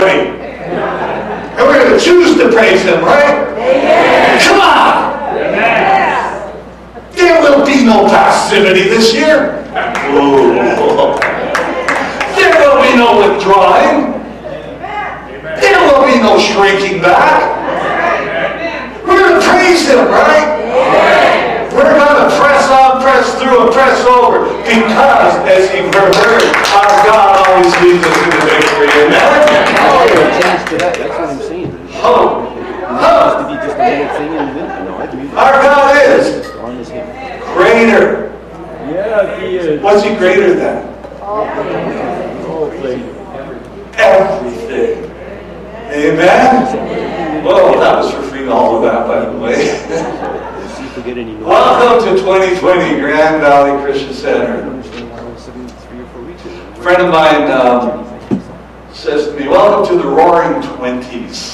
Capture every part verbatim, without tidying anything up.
And we're going to choose to praise Him, right? Amen. Come on! Amen. There will be no passivity this year. Ooh. There will be no withdrawing. There will be no shrinking back. We're going to praise Him, right? We're going to press on, press through, and press over. Because, as you've heard, our God always leads us to the victory. Amen? Oh, that's what I'm saying. Oh. It used to be just a little thing in the winter. No, I can use it. Our God is greater. Yeah, He is. What's He greater than? Oh, Everything. Amen? Well, that was for free, all of that, by the way. Welcome to twenty twenty Grand Valley Christian Center. A friend of mine um, says to me, welcome to the roaring twenties.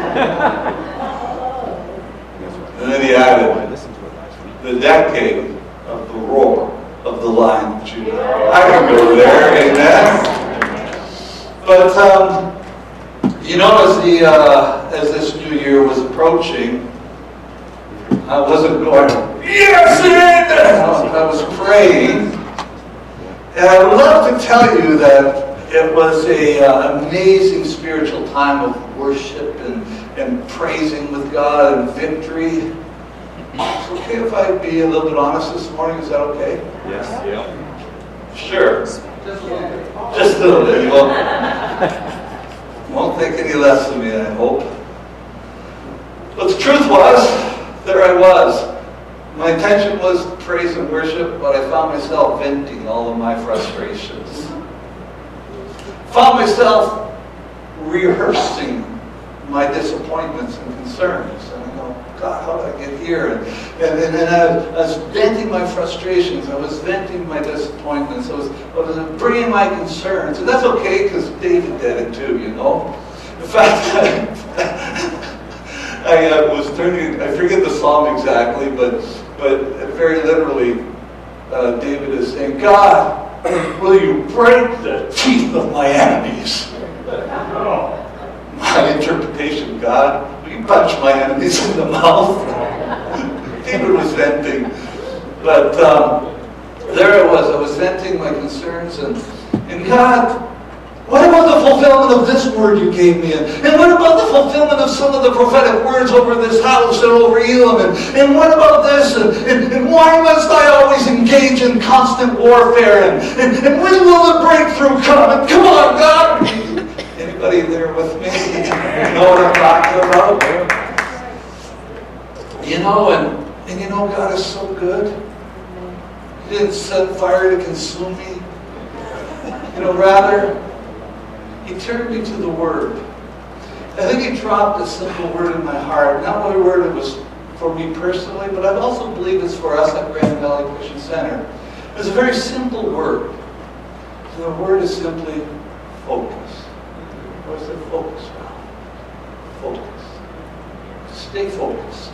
And then he added, the decade of the roar of the Lion of Judah. I can go there, amen? But, um, you know, as, the, uh, as this new year was approaching, I wasn't going, yes, it! I was praying. And I would love to tell you that it was an uh, amazing spiritual time of worship and, and praising with God and victory. It's okay if I be a little bit honest this morning? Is that okay? Yes. Yeah. Sure. Just a little bit. Just a little bit. You won't, won't think any less of me, I hope. But the truth was, there I was. My intention was praise and worship, but I found myself venting all of my frustrations. Found myself rehearsing my disappointments and concerns. And I go, God, how did I get here? And, and, and then I, I was venting my frustrations. I was venting my disappointments. I was, I was bringing my concerns. And that's okay, because David did it too, you know. In fact, I uh, was turning, I forget the psalm exactly, but, but very literally, uh, David is saying, God, will you break the teeth of my enemies? My interpretation, God, will you punch my enemies in the mouth? David was venting. But um, there I was, I was venting my concerns, and, and God, what about the fulfillment of this word you gave me? And, and what about the fulfillment of some of the prophetic words over this house and over Elam? And, and what about this? And, and, and why must I always engage in constant warfare? And, and, and when will the breakthrough come? And come on, God! Anybody there with me? You know what I'm talking about? You know, and, and you know God is so good. He didn't set fire to consume me. You know, rather, He turned me to the Word. I think He dropped a simple word in my heart. Not only a word it was for me personally, but I also believe it's for us at Grand Valley Christian Center. It's a very simple word. And the word is simply focus. What's the focus now? Focus. Stay focused.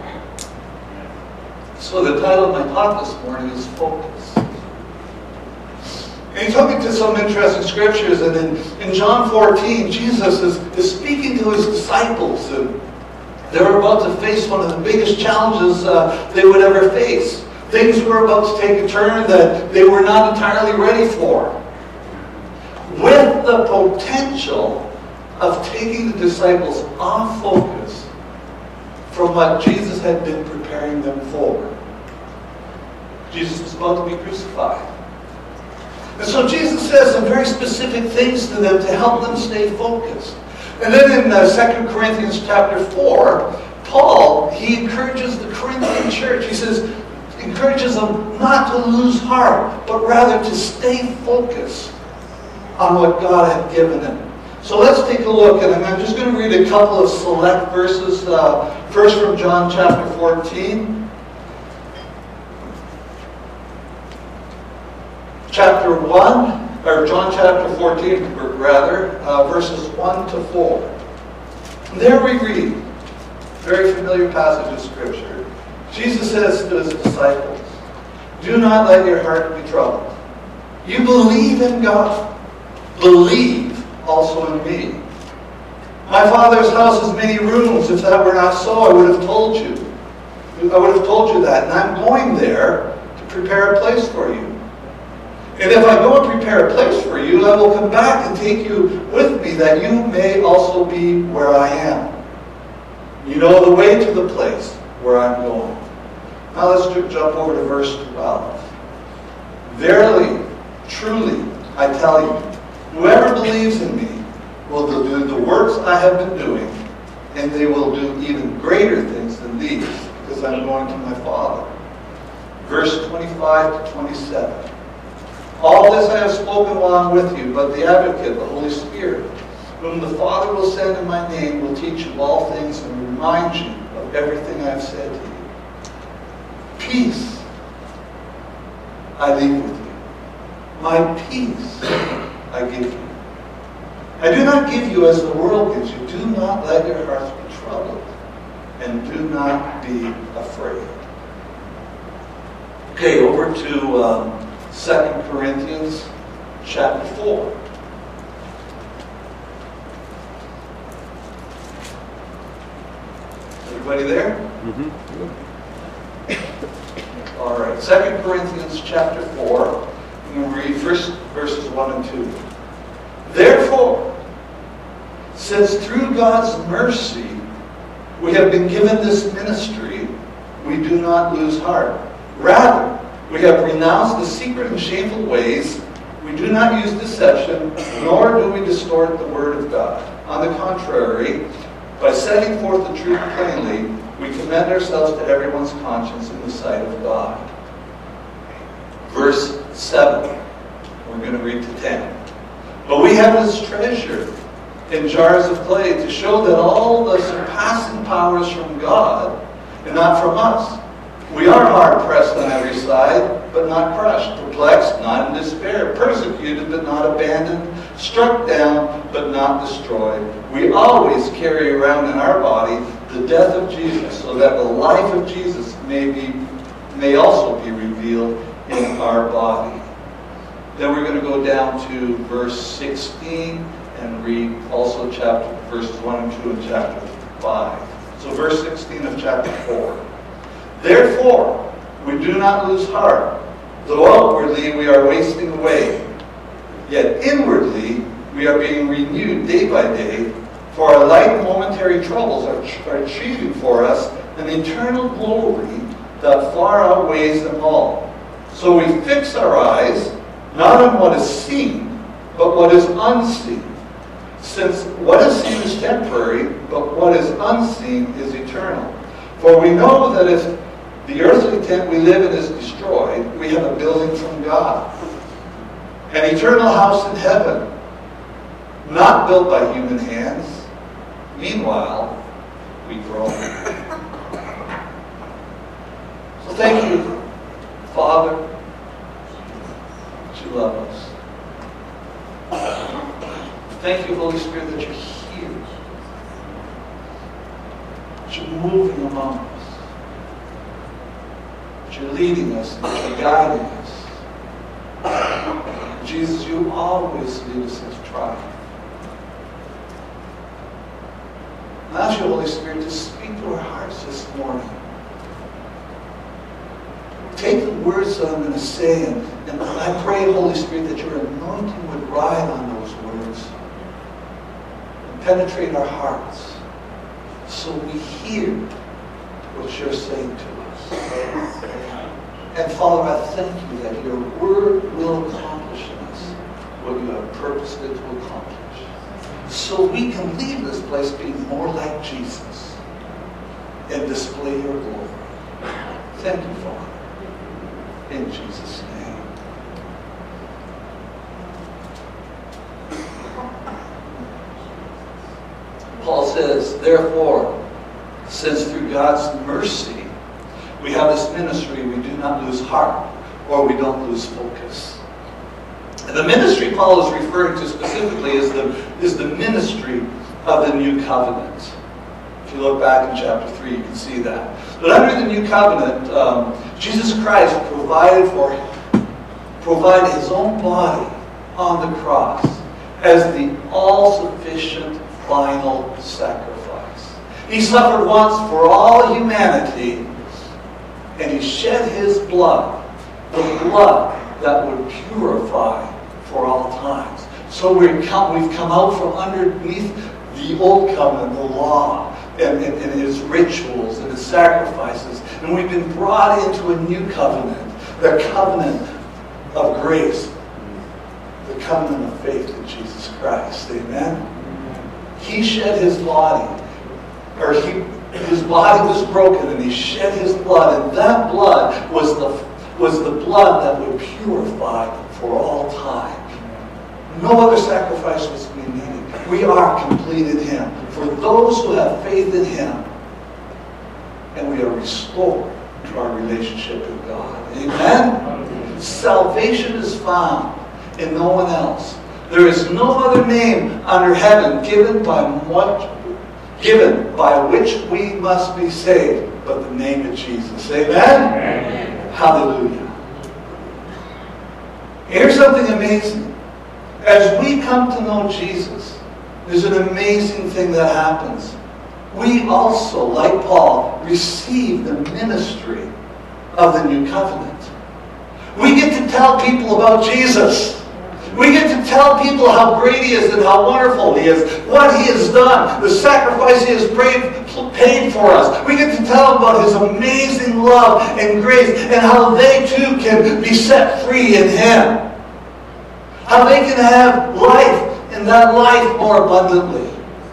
So the title of my talk this morning is Focus. And he took me to some interesting scriptures, and in, in John fourteen, Jesus is, is speaking to His disciples, and they were about to face one of the biggest challenges uh, they would ever face. Things were about to take a turn that they were not entirely ready for, with the potential of taking the disciples off focus from what Jesus had been preparing them for. Jesus was about to be crucified. And so Jesus says some very specific things to them to help them stay focused. And then in uh, Second Corinthians chapter four, Paul, he encourages the Corinthian church. He says, encourages them not to lose heart, but rather to stay focused on what God had given them. So let's take a look, and I'm just going to read a couple of select verses. Uh, first from John chapter fourteen. Chapter one, or John chapter fourteen, rather, uh, verses one to four. And there we read, very familiar passage of Scripture. Jesus says to His disciples, do not let your heart be troubled. You believe in God. Believe also in me. My Father's house has many rooms. If that were not so, I would have told you. I would have told you that. And I'm going there to prepare a place for you. And if I go and prepare a place for you, I will come back and take you with me, that you may also be where I am. You know the way to the place where I'm going. Now let's jump over to verse twelve. Verily, truly, I tell you, whoever believes in me will do the works I have been doing, and they will do even greater things than these, because I'm going to my Father. Verse twenty-five to twenty-seven. All this I have spoken while I'm with you, but the Advocate, the Holy Spirit, whom the Father will send in my name, will teach you all things and remind you of everything I have said to you. Peace I leave with you. My peace I give you. I do not give you as the world gives you. Do not let your hearts be troubled, and do not be afraid. Okay, over to um, Second Corinthians chapter four. Everybody there? Mm-hmm. All right, Second Corinthians chapter four. I'm going to read first verses one and two. Therefore, since through God's mercy we have been given this ministry, we do not lose heart. Rather, we have renounced the secret and shameful ways. We do not use deception, nor do we distort the word of God. On the contrary, by setting forth the truth plainly, we commend ourselves to everyone's conscience in the sight of God. Verse seven. We're going to read to ten. But we have this treasure in jars of clay to show that all the surpassing power is from God and not from us. We are hard pressed on every side, but not crushed, perplexed, not in despair, persecuted, but not abandoned, struck down, but not destroyed. We always carry around in our body the death of Jesus, so that the life of Jesus may be, may also be revealed in our body. Then we're going to go down to verse sixteen and read also chapter verses one and two in chapter five. So verse sixteen of chapter four. Therefore, we do not lose heart, though outwardly we are wasting away. Yet inwardly we are being renewed day by day, for our light and momentary troubles are, are achieving for us an eternal glory that far outweighs them all. So we fix our eyes not on what is seen, but what is unseen. Since what is seen is temporary, but what is unseen is eternal. For we know that if the earthly tent we live in is destroyed, we have a building from God, an eternal house in heaven, not built by human hands. Meanwhile, we grow. So thank you, Father, that you love us. Thank you, Holy Spirit, that you're here, that you're moving among us, that you're leading us, that you're guiding us. Jesus, you always lead us into triumph. I ask you, Holy Spirit, to speak to our hearts this morning. Take the words that I'm going to say, and, and I pray, Holy Spirit, that your anointing would ride on those words and penetrate our hearts so we hear what you're saying to us. And Father, I thank you that your word will accomplish in us what you have purposed it to accomplish. So we can leave this place being more like Jesus and display your glory. Thank you, Father. In Jesus' name. Paul says, therefore, since through God's mercy we have this ministry, we do not lose heart, or we don't lose focus. And the ministry Paul is referring to specifically is the, is the ministry of the new covenant. If you look back in chapter three, you can see that. But under the new covenant, um, Jesus Christ provided for provided his own body on the cross as the all-sufficient final sacrifice. He suffered once for all humanity, and he shed his blood, the blood that would purify for all times. So we've come, we've come out from underneath the old covenant, the law, and, and, and its rituals and its sacrifices, and we've been brought into a new covenant, the covenant of grace, the covenant of faith in Jesus Christ. Amen? He shed his body, or he, his body was broken, and he shed his blood, and that blood was the, was the blood that would purify for all time. No other sacrifice was to be needed. We are complete in him. For those who have faith in him, and we are restored to our relationship with God. Amen? Salvation is found in no one else. There is no other name under heaven given by what, given by which we must be saved but the name of Jesus. Amen? Amen. Hallelujah. Here's something amazing. As we come to know Jesus, there's an amazing thing that happens. We also, like Paul, receive the ministry of the new covenant. We get to tell people about Jesus. We get to tell people how great he is and how wonderful he is, what he has done, the sacrifice he has paid for us. We get to tell them about his amazing love and grace and how they too can be set free in him. How they can have life, and that life more abundantly.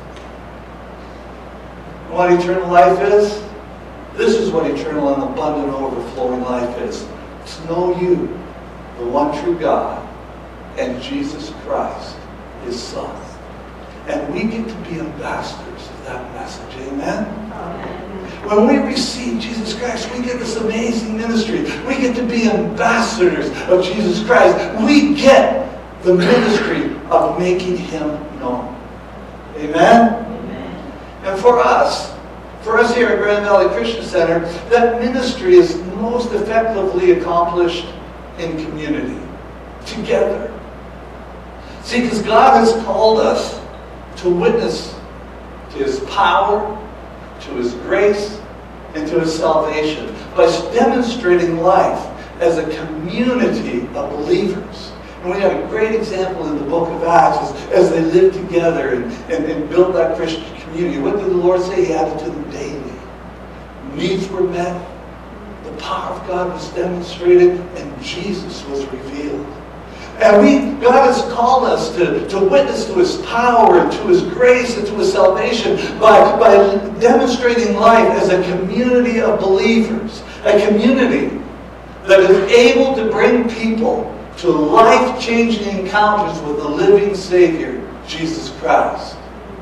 What eternal life is? This is what eternal and abundant overflowing life is. To know you, the one true God, and Jesus Christ, his Son. And we get to be ambassadors of that message. Amen? Amen. When we receive Jesus Christ, we get this amazing ministry. We get to be ambassadors of Jesus Christ. We get the ministry of making him known. Amen? Amen? And for us, for us here at Grand Valley Christian Center, that ministry is most effectively accomplished in community, together. See, because God has called us to witness to his power, to his grace, and to his salvation by demonstrating life as a community of believers. And we have a great example in the book of Acts as, as they lived together and, and, and built that Christian community. What did the Lord say? He added to them daily. Needs were met. The power of God was demonstrated, and Jesus was revealed. And we, God has called us to, to witness to his power and to his grace and to his salvation by, by demonstrating life as a community of believers. A community that is able to bring people to life-changing encounters with the living Savior, Jesus Christ.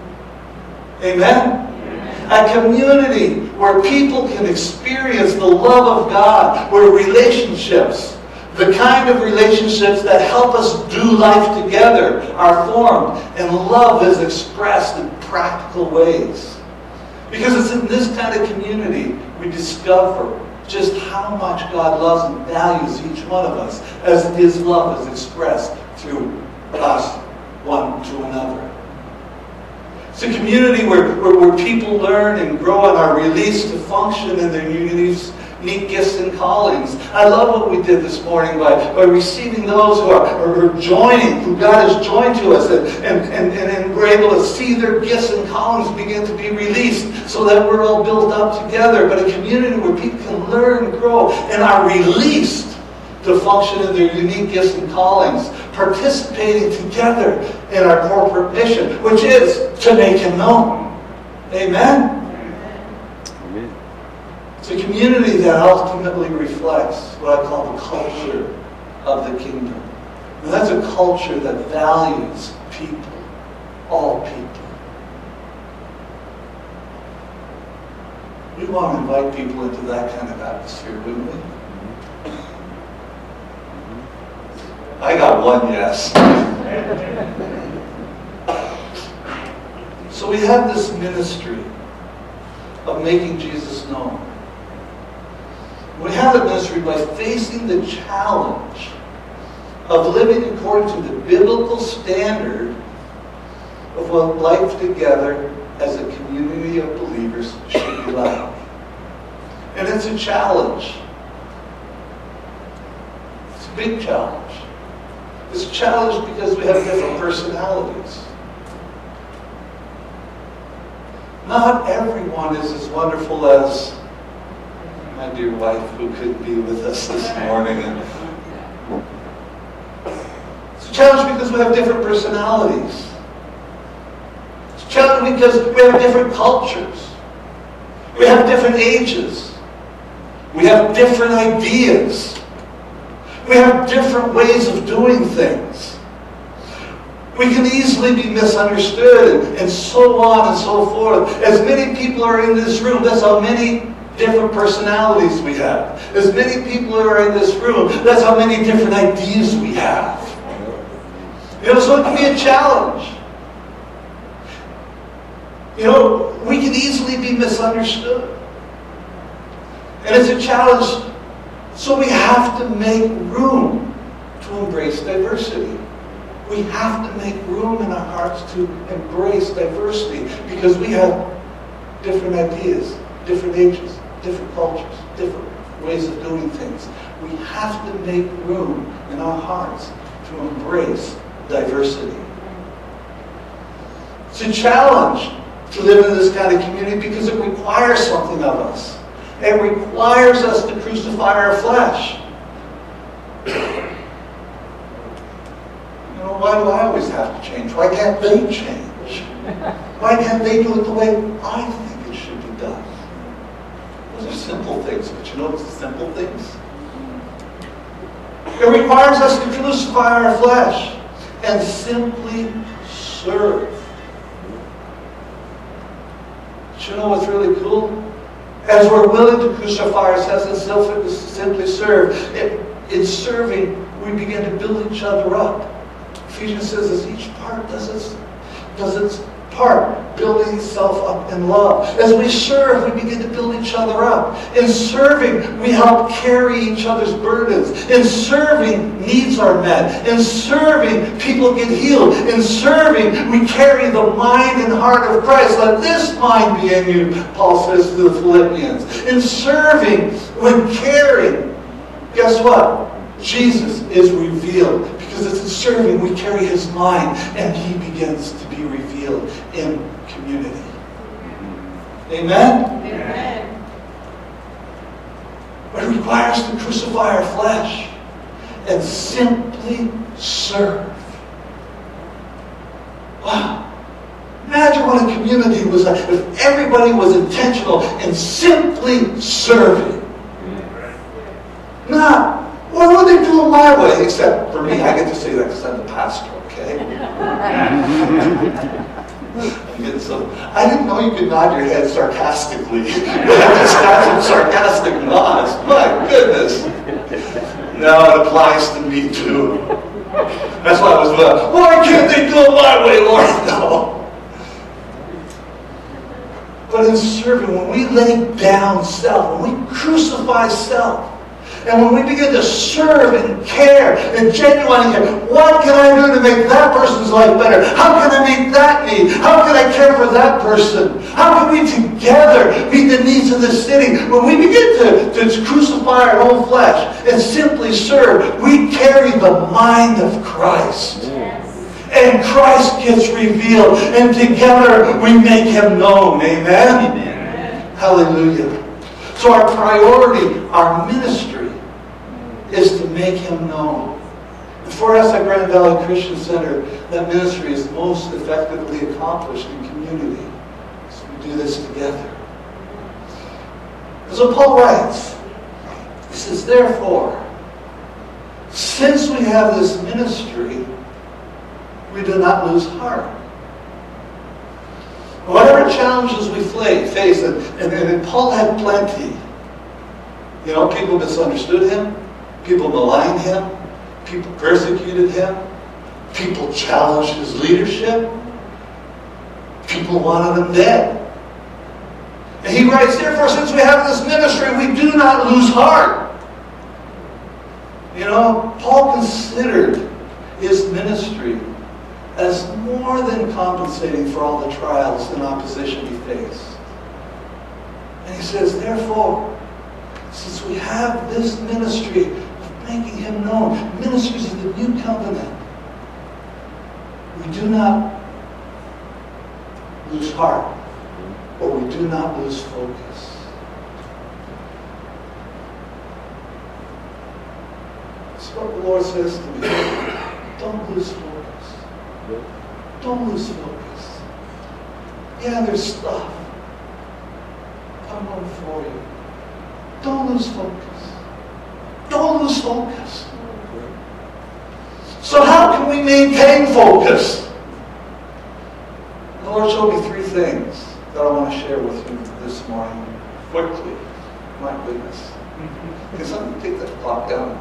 Amen? A community where people can experience the love of God, where relationships, the kind of relationships that help us do life together, are formed, and love is expressed in practical ways. Because it's in this kind of community we discover just how much God loves and values each one of us as his love is expressed through us one to another. It's a community where, where, where people learn and grow and are released to function in their unique, unique gifts and callings. I love what we did this morning by, by receiving those who are, are joining, who God has joined to us, and, and, and, and we're able to see their gifts and callings begin to be released so that we're all built up together. But a community where people can learn and grow and are released to function in their unique gifts and callings, participating together in our corporate mission, which is to make him known. Amen? Amen. It's a community that ultimately reflects what I call the culture of the kingdom. And that's a culture that values people, all people. We want to invite people into that kind of atmosphere, wouldn't we? I got one yes. So we have this ministry of making Jesus known. We have the ministry by facing the challenge of living according to the biblical standard of of what life together as a community of believers should be like. And it's a challenge. It's a big challenge. It's a challenge because we have different personalities. Not everyone is as wonderful as my dear wife who couldn't be with us this morning. It's a challenge because we have different personalities. It's a challenge because we have different cultures. We have different ages. We have different ideas. We have different ways of doing things. We can easily be misunderstood and, and so on and so forth. As many people are in this room, that's how many different personalities we have. As many people are in this room, that's how many different ideas we have. You know, so it can be a challenge. You know, we can easily be misunderstood. And it's a challenge, so we have to make room to embrace diversity. We have to make room in our hearts to embrace diversity because we have different ideas, different ages, different cultures, different ways of doing things. We have to make room in our hearts to embrace diversity. It's a challenge to live in this kind of community because it requires something of us. It requires us to crucify our flesh. You know, why do I always have to change? Why can't they change? Why can't they do it the way I think it should be done? Those are simple things, but you know what's the simple things? It requires us to crucify our flesh and simply serve. But you know what's really cool? As we're willing to crucify ourselves and simply serve, in serving, we begin to build each other up. Ephesians says as each part does its, does its part, building itself up in love. As we serve, we begin to build each other up. In serving, we help carry each other's burdens. In serving, needs are met. In serving, people get healed. In serving, we carry the mind and heart of Christ. Let this mind be in you, Paul says to the Philippians. In serving, when caring, guess what? Jesus is revealed. Because it's in serving, we carry His mind, and He begins to be revealed in community. Amen? Amen. But it requires us to crucify our flesh and simply serve. Wow. Imagine what a community was like if everybody was intentional in simply serving. Not, well, what are they doing my way? Except for me, I get to say that because I'm the pastor, okay? I'm getting so, I didn't know you could nod your head sarcastically. You have to start some sarcastic nods. My goodness. No, it applies to me too. That's why I was like, why can't they do it my way, Lord? No. But in serving, when we lay down self, when we crucify self, and when we begin to serve and care and genuinely care, what can I do to make that person's life better? How can I meet that need? How can I care for that person? How can we together meet the needs of the city? When we begin to, to crucify our own flesh and simply serve, we carry the mind of Christ. Yes. And Christ gets revealed, and together we make Him known. Amen? Amen. Hallelujah. So our priority, our ministry, is to make Him known. And for us at Grand Valley Christian Center, that ministry is most effectively accomplished in community. So we do this together. So Paul writes, he says, therefore, since we have this ministry, we do not lose heart. Whatever challenges we face, and, and, and Paul had plenty. You know, people misunderstood him. People maligned him. People persecuted him. People challenged his leadership. People wanted him dead. And he writes, therefore, since we have this ministry, we do not lose heart. You know, Paul considered his ministry as more than compensating for all the trials and opposition he faced. And he says, therefore, since we have this ministry of making him known, ministries of the new covenant, we do not lose heart, or we do not lose focus. That's what the Lord says to me. Don't lose focus. Don't lose focus. Yeah, there's stuff coming for you. Don't lose focus. Don't lose focus. So how can we maintain focus? The Lord showed me three things that I want to share with you this morning. Quickly. My goodness. Can someone take that clock down?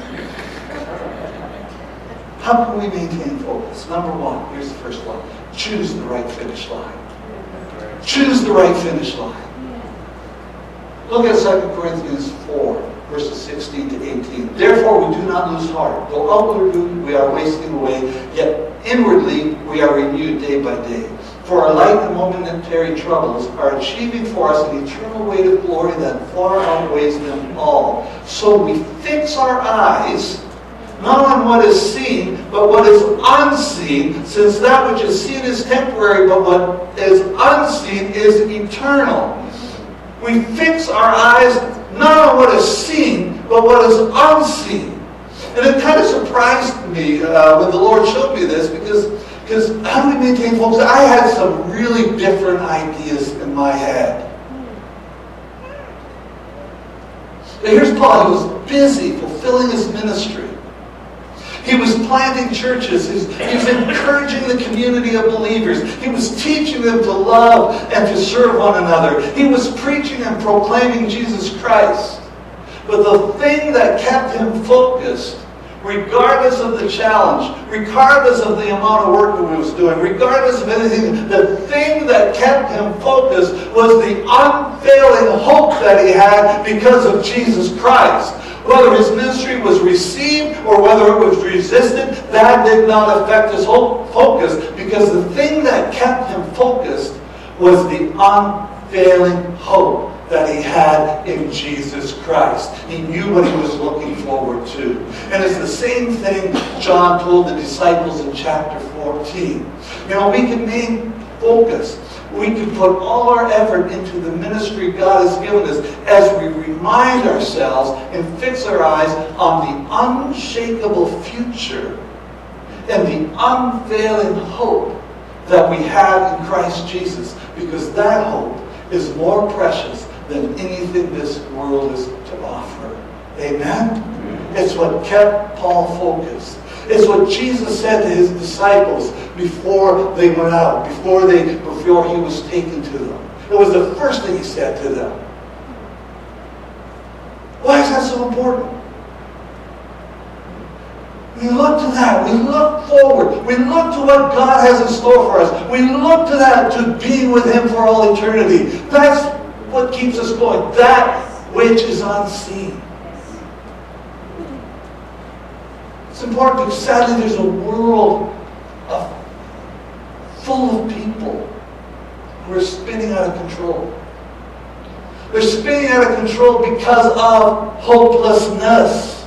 How can we maintain focus? Number one, here's the first one. Choose the right finish line. Choose the right finish line. Look at Second Corinthians four, verses sixteen to eighteen. Therefore we do not lose heart. Though outwardly we are wasting away, yet inwardly we are renewed day by day. For our light and momentary troubles are achieving for us an eternal weight of glory that far outweighs them all. So we fix our eyes not on what is seen, but what is unseen, since that which is seen is temporary, but what is unseen is eternal. We fix our eyes not on what is seen, but what is unseen. And it kind of surprised me uh, when the Lord showed me this, because, because how do we maintain focus? I had some really different ideas in my head. But here's Paul. He was busy fulfilling his ministry. He was planting churches. He was, he was encouraging the community of believers. He was teaching them to love and to serve one another. He was preaching and proclaiming Jesus Christ. But the thing that kept him focused, regardless of the challenge, regardless of the amount of work that he was doing, regardless of anything, the thing that kept him focused was the unfailing hope that he had because of Jesus Christ. Whether his ministry was received or whether it was resisted, that did not affect his whole focus, because the thing that kept him focused was the unfailing hope that he had in Jesus Christ. He knew what he was looking forward to. And it's the same thing John told the disciples in chapter fourteen. You know, we can maintain focus. We can put all our effort into the ministry God has given us as we remind ourselves and fix our eyes on the unshakable future and the unfailing hope that we have in Christ Jesus, because that hope is more precious than anything this world is to offer. Amen? It's what kept Paul focused. It's what Jesus said to his disciples before they went out, before they, before he was taken to them. It was the first thing he said to them. Why is that so important? We look to that. We look forward. We look to what God has in store for us. We look to that, to being with him for all eternity. That's what keeps us going. That which is unseen. It's important because sadly there's a world of, full of people who are spinning out of control. They're spinning out of control because of hopelessness.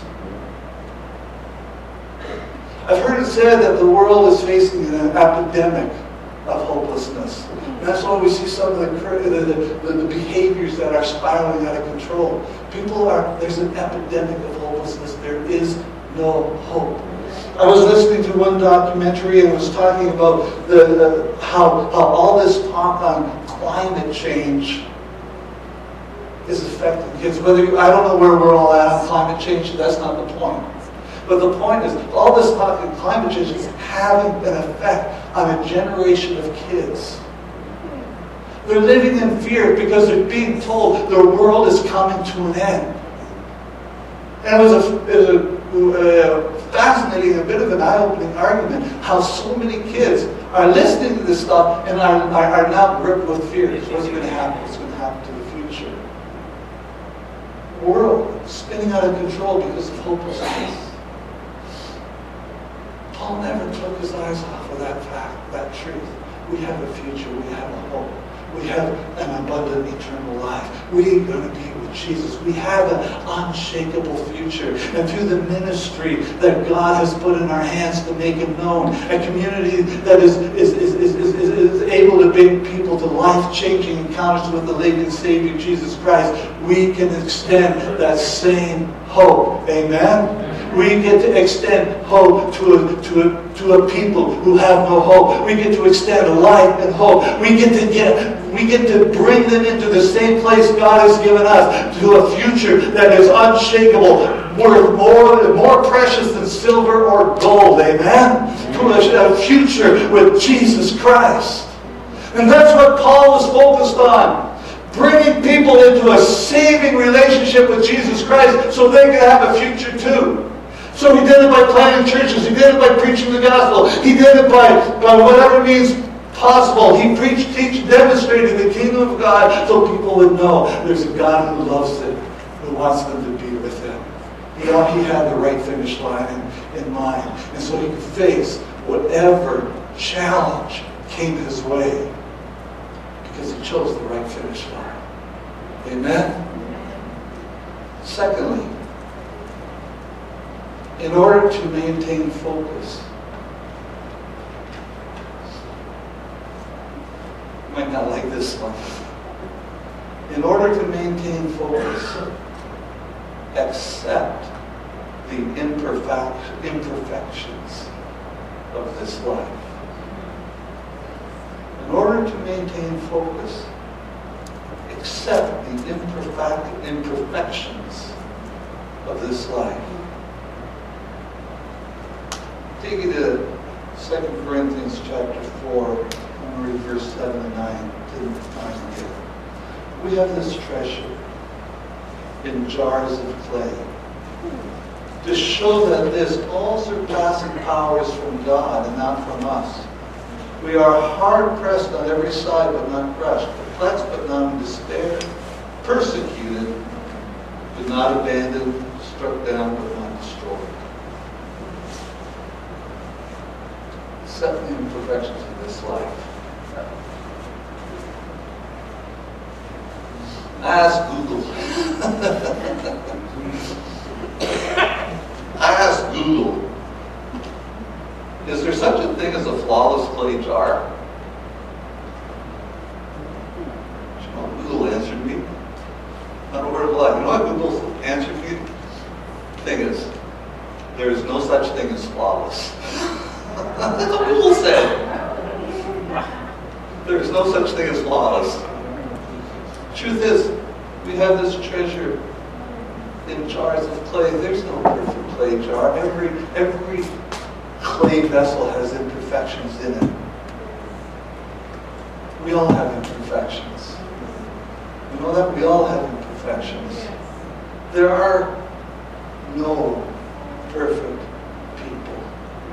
I've heard it said that the world is facing an epidemic of hopelessness. And that's why we see some of the, the, the, the behaviors that are spiraling out of control. People are, there's an epidemic of hopelessness. There is no hope. I was listening to one documentary and it was talking about the, the how, how all this talk on climate change is affecting kids. Whether you, I don't know where we're all at on climate change, that's not the point. But the point is, all this talk on climate change is having an effect on a generation of kids. They're living in fear because they're being told their world is coming to an end. And it was a, it was a Uh, fascinating, a bit of an eye-opening argument, how so many kids are listening to this stuff and are, are, are now gripped with fear. What's going to happen? What's going to happen to the future? The world spinning out of control because of hopelessness. Paul never took his eyes off of that fact, that truth. We have a future. We have a hope. We have an abundant eternal life. We're going to be with Jesus. We have an unshakable future. And through the ministry that God has put in our hands to make Him known, a community that is, is, is, is, is, is able to bring people to life-changing encounters with the living Savior, Jesus Christ, we can extend that same hope. Amen? We get to extend hope to a, to a, to a people who have no hope. We get to extend life and hope. We get to get, we get to bring them into the same place God has given us, to a future that is unshakable, worth more, more precious than silver or gold. Amen? To a, a future with Jesus Christ. And that's what Paul was focused on. Bringing people into a saving relationship with Jesus Christ so they can have a future too. So he did it by planting churches. He did it by preaching the gospel. He did it by, by whatever means possible. He preached, teach, demonstrated the kingdom of God so people would know there's a God who loves them, who wants them to be with Him. You know, he had the right finish line in, in mind. And so he could face whatever challenge came his way because he chose the right finish line. Amen? Secondly, in order to maintain focus, you might not like this one. In order to maintain focus, accept the imperfect, imperfections of this life. In order to maintain focus, accept the imperfect, imperfections of this life. Take you to Second Corinthians chapter four, I'm going to read verse seven and nine. Didn't find it. We have this treasure in jars of clay to show that this all-surpassing power is from God and not from us. We are hard-pressed on every side but not crushed, perplexed but not in despair, persecuted but not abandoned, struck down but not destroyed. Accept the imperfections of this life. Ask Google. Ask Google. Is there such a thing as a flawless clay jar? You know, Google answered me. Not a word of lie. You know what Google answered me? The thing is, there is no such thing as flawless. That's what Google said. There is no such thing as flawless. Truth is, we have this treasure in jars of clay. There's no perfect clay jar. Every every clay vessel has imperfections in it. We all have imperfections. You know that? We all have imperfections. There are no perfect people.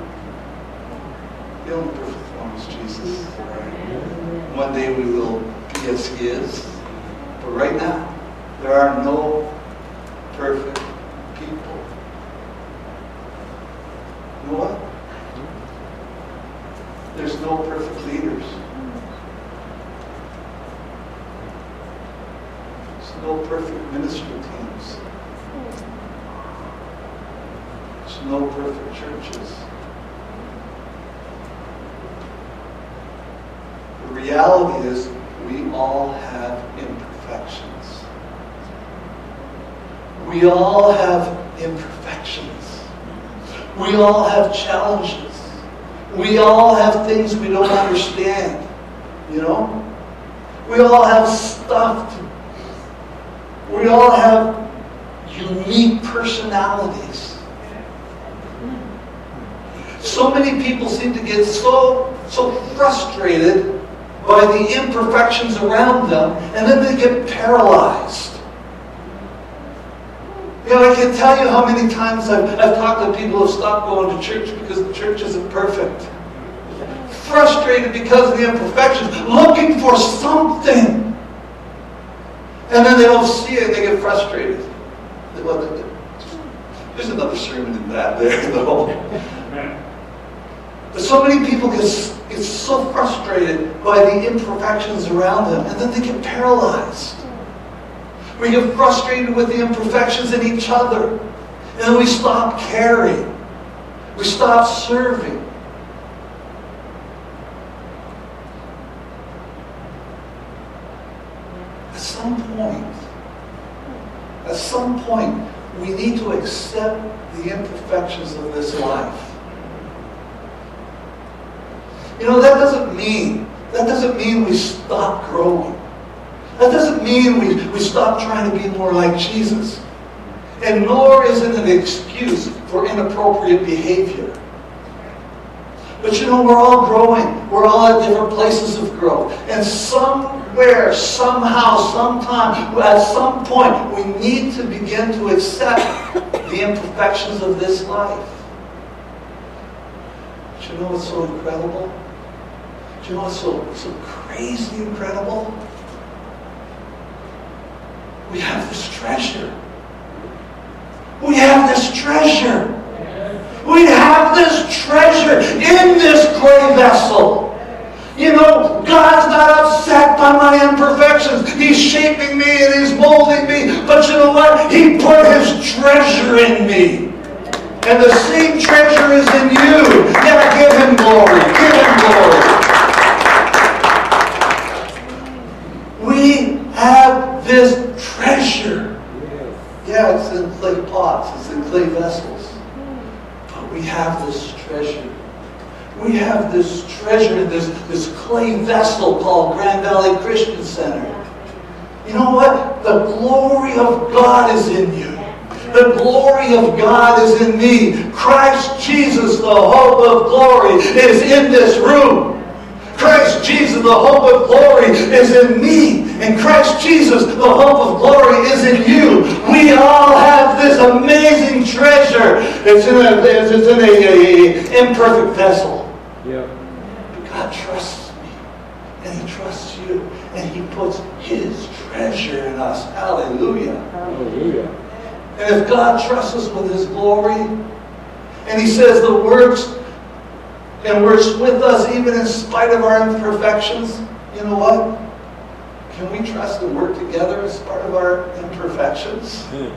The only perfect one is Jesus. One day we will be as He is. But right now, there are no perfect people. You know what? There's no perfect leaders. There's no perfect ministry teams. There's no perfect churches. The reality is we all have imperfections. We all have imperfections. We all have challenges. We all have things we don't understand. You know? We all have stuff. To, we all have unique personalities. So many people seem to get so, so frustrated by the imperfections around them, and then they get paralyzed. You know, I can tell you how many times I've, I've talked to people who have stopped going to church because the church isn't perfect. Frustrated because of the imperfections, looking for something. And then they don't see it and they get frustrated. There's another sermon in that there, though. But so many people get, get so frustrated by the imperfections around them, and then they get paralyzed. We get frustrated with the imperfections in each other, and then we stop caring. We stop serving. At some point, at some point, we need to accept the imperfections of this life. You know, that doesn't mean, that doesn't mean we stop growing. That doesn't mean we, we stop trying to be more like Jesus. And nor is it an excuse for inappropriate behavior. But you know, we're all growing. We're all at different places of growth. And somewhere, somehow, sometime, at some point, we need to begin to accept the imperfections of this life. But you know what's so incredible? Do you know what's so, so crazy incredible? We have this treasure. We have this treasure. We have this treasure in this clay vessel. You know, God's not upset by my imperfections. He's shaping me and He's molding me. But you know what? He put His treasure in me. And the same treasure is in you. Yeah, give Him glory. Give Him glory. We have this treasure. Yeah, it's in clay pots. It's in clay vessels. But we have this treasure. We have this treasure in this, this clay vessel called Grand Valley Christian Center. You know what? The glory of God is in you. The glory of God is in me. Christ Jesus, the hope of glory, is in this room. Christ Jesus, the hope of glory, is in me. And Christ Jesus, the hope of glory, is in you. We all have this amazing treasure. It's in a, it's in a, a, a imperfect vessel. Yeah. But God trusts me. And He trusts you. And He puts His treasure in us. Hallelujah. Hallelujah. And if God trusts us with His glory, and He says the works and works with us even in spite of our imperfections, you know what? Can we trust and work together in spite of our imperfections? Mm.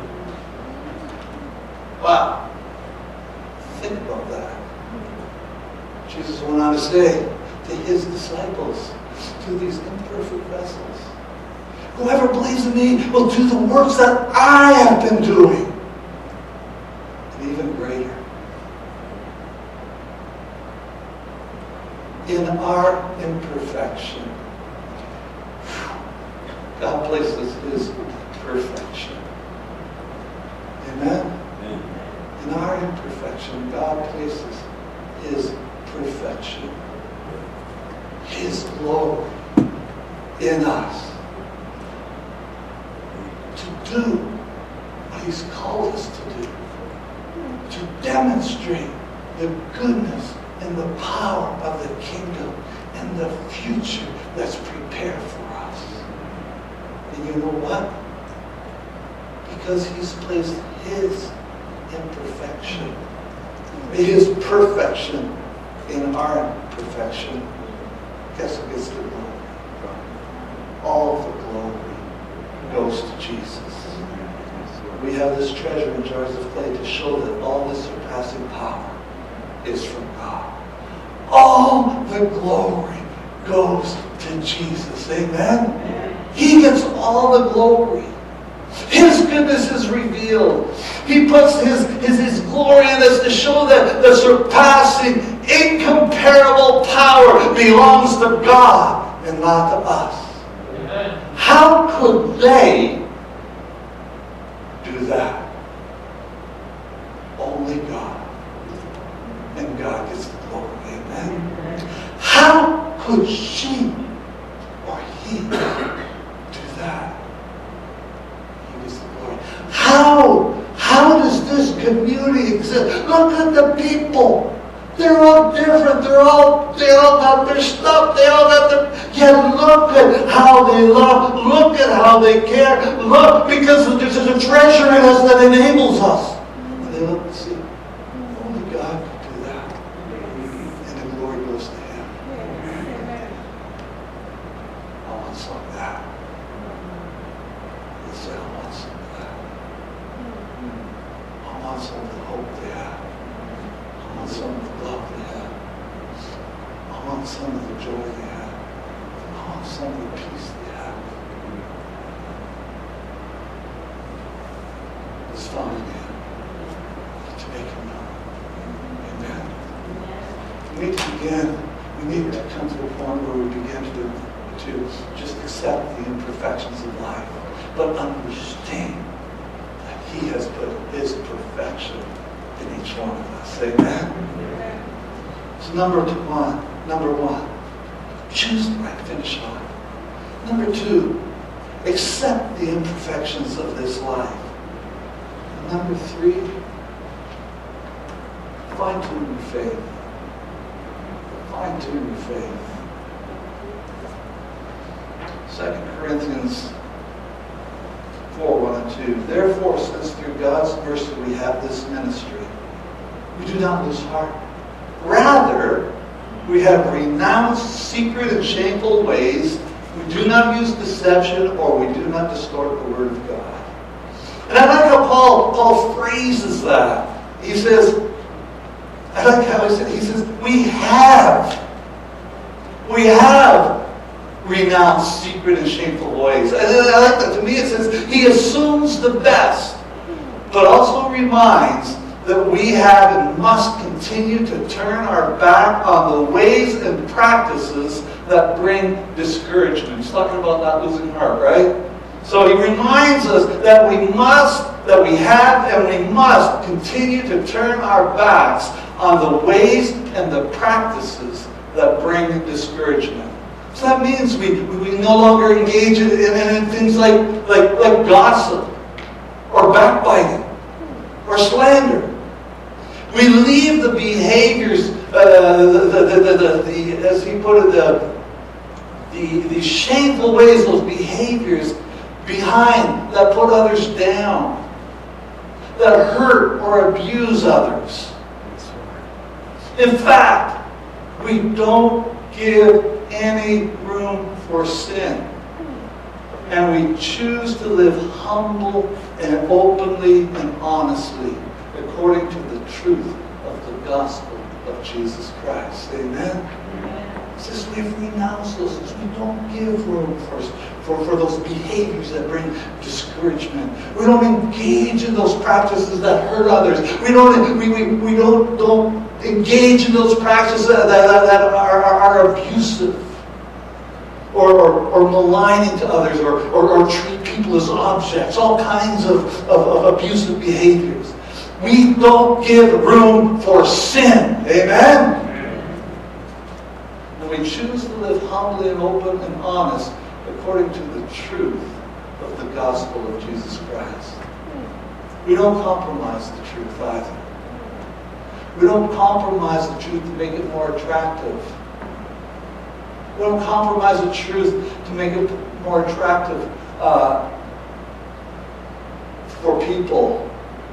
Wow. Think about that. Jesus went on to say to His disciples, to these imperfect vessels, whoever believes in me will do the works that I have been doing, and even greater. In our imperfection, God places His perfection. Amen? Amen? In our imperfection, God places His perfection. His glory in us. To do what He's called us to do. To demonstrate the goodness and the power of the kingdom and the future that's prepared for us. And you know what? Because He's placed His imperfection, His perfection in our imperfection. Guess who gets the glory? All the glory goes to Jesus. We have this treasure in jars of clay to show that all this surpassing power is from God. All the glory goes to Jesus. Amen? He gets all the glory. His goodness is revealed. He puts His, His, His glory in us to show that the surpassing, incomparable power belongs to God and not to us. Amen. How could they do that? Only God. And God gets the glory. Amen. How could she or he do that? He gets the glory. How? How does this community exist? Look at the people. They're all different. They're all, they all got their stuff. They all got their, yet look at how they love. Look at how they care. Look, because there's a treasure in us that enables us. And they look and see, only God could do that. And the say, I want some of that. I want some of the hope they have. I want some of the love they have. I want some of the joy they have. I want some of the peace they have. It's found in Him to make Him known. Amen. We need to begin, we need to come to a point where we begin to, to just accept the imperfections of life, but understand that He has put His perfection in each one of us. Amen. So number one, number one, choose the right finish line. Number two, accept the imperfections of this life. And number three, fine-tune your faith. Fine-tune your faith. Second Corinthians four, one and two. Therefore, since through God's mercy we have this ministry, we do not lose heart. Rather, we have renounced secret and shameful ways. We do not use deception, or we do not distort the word of God. And I like how Paul, Paul phrases that. He says, I like how he says, he says, we have, we have renounced secret and shameful ways. And I like that. To me it says, he assumes the best, but also reminds that we have and must continue to turn our back on the ways and practices that bring discouragement. He's talking about not losing heart, right? So he reminds us that we must, that we have and we must continue to turn our backs on the ways and the practices that bring discouragement. So that means we, we no longer engage in, in, in things like, like, like gossip or backbiting or slander. We leave the behaviors, uh, the, the, the, the, the, as he put it, the, the, the shameful ways, those behaviors behind that put others down, that hurt or abuse others. In fact, we don't give any room for sin. And we choose to live humble and openly and honestly according to the truth of the gospel of Jesus Christ. Amen? Amen. It says we've renounced those things. We don't give room for, for, for those behaviors that bring discouragement. We don't engage in those practices that hurt others. We don't, we, we, we don't, don't engage in those practices that, that, that are, are, are abusive. Or, or, or maligning to others, or, or, or treat people as objects, all kinds of, of, of abusive behaviors. We don't give room for sin. Amen? And we choose to live humbly and open and honest according to the truth of the gospel of Jesus Christ. We don't compromise the truth either. We don't compromise the truth to make it more attractive. We don't compromise the truth to make it more attractive uh, for people.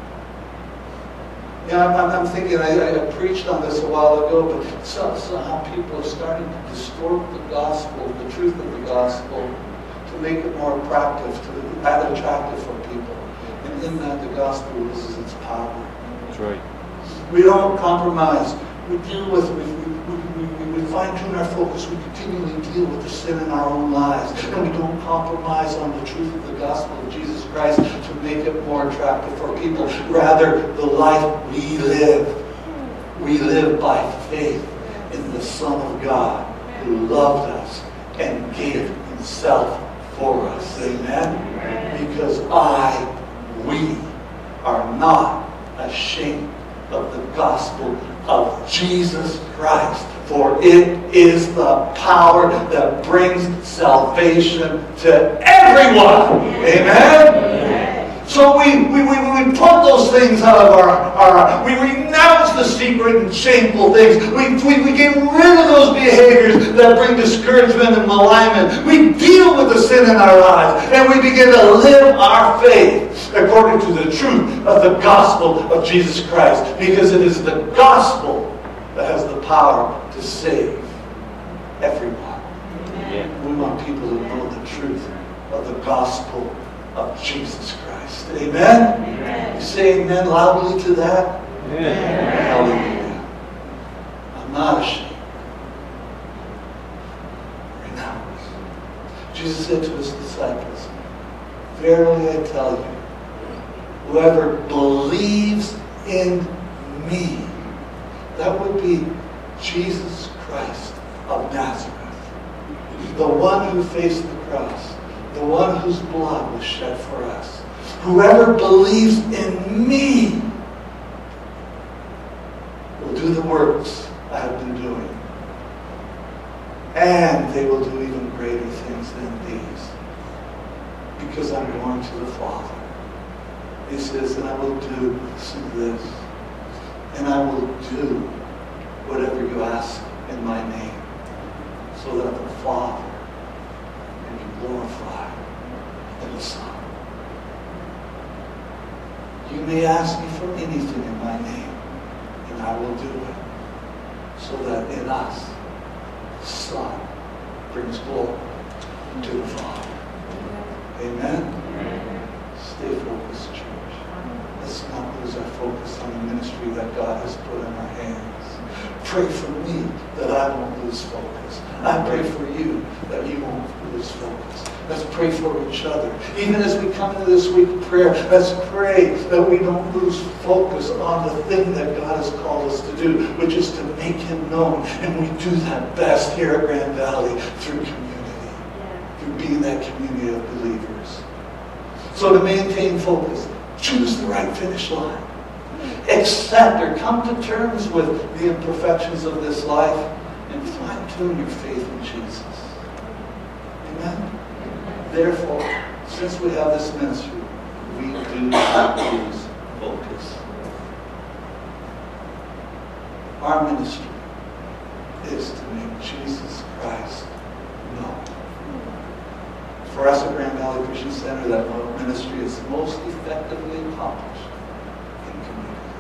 You know, I'm, I'm thinking, I, I preached on this a while ago, but somehow people are starting to distort the gospel, the truth of the gospel, to make it more attractive, to add attractive for people. And in that, the gospel loses its power. That's right. We don't compromise. We deal with, we, we, we, we fine-tune our focus. We continually deal with the sin in our own lives. And we don't compromise on the truth of the gospel of Jesus Christ to make it more attractive for people. Rather, the life we live, we live by faith in the Son of God who loved us and gave himself for us. Amen? Because I, we, are not ashamed of the gospel of Jesus Christ, for it is the power that brings salvation to everyone. Amen? Amen. So we, we, we, we put those things out of our, our we renounce the secret and shameful things. We, we, we get rid of those behaviors that bring discouragement and malignment. We deal with the sin in our lives, and we begin to live our faith according to the truth of the gospel of Jesus Christ, because it is the gospel that has the power to save everyone. Amen. We want people to know the truth of the gospel of Jesus Christ. Amen? Amen. You say amen loudly to that? Amen. Hallelujah. I'm not ashamed. Renounce. Jesus said to his disciples, verily I tell you, whoever believes in me, that would be Jesus Christ of Nazareth, the one who faced the cross, the one whose blood was shed for us. Whoever believes in me will do the works I have been doing. And they will do even greater things than these, because I'm going to the Father. He says, and I will do, listen to this, and I will do whatever you ask in my name, so that the Father can be glorified in the Son. You may ask me for anything in my name, and I will do it, so that in us, the Son brings glory to the Father. Amen? Amen. Stay focused, church. Let's not lose our focus on the ministry that God has put in our hands. Pray for me that I won't lose focus. I pray for you that you won't lose focus. Let's pray for each other. Even as we come into this week of prayer, let's pray that we don't lose focus on the thing that God has called us to do, which is to make Him known. And we do that best here at Grand Valley through community, through being that community of believers. So to maintain focus, choose the right finish line. Accept or come to terms with the imperfections of this life and fine-tune your faith in Jesus. Amen? Therefore, since we have this ministry, we do not lose focus. Our ministry is to make Jesus Christ known. For us at Grand Valley Christian Center, that ministry is most effectively accomplished in community.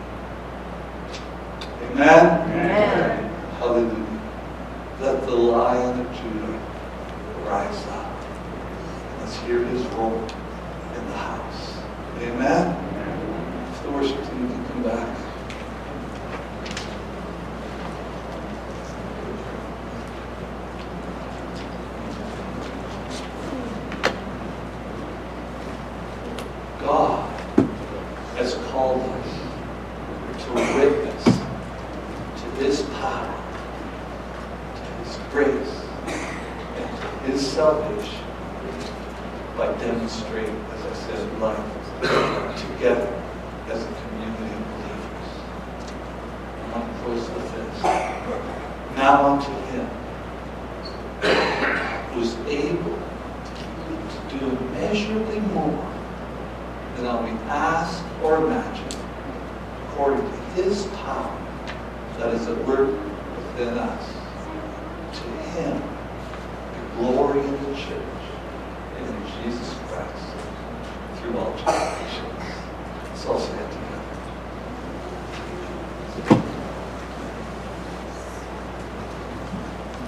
Amen? Amen. Hallelujah. Let the Lion of Judah rise up. Let's hear His roar in the house. Amen? Amen. If the worship team can come back. God has called us to witness to His power, to His grace, and to His salvation by demonstrating, as I said, life together as a community of believers. I want to close with this. Now unto Him who's able to do immeasurably more than all we ask or imagine, according to His power that is at work within us. To Him be glory in the church and in Jesus Christ through all generations. Let's all stand.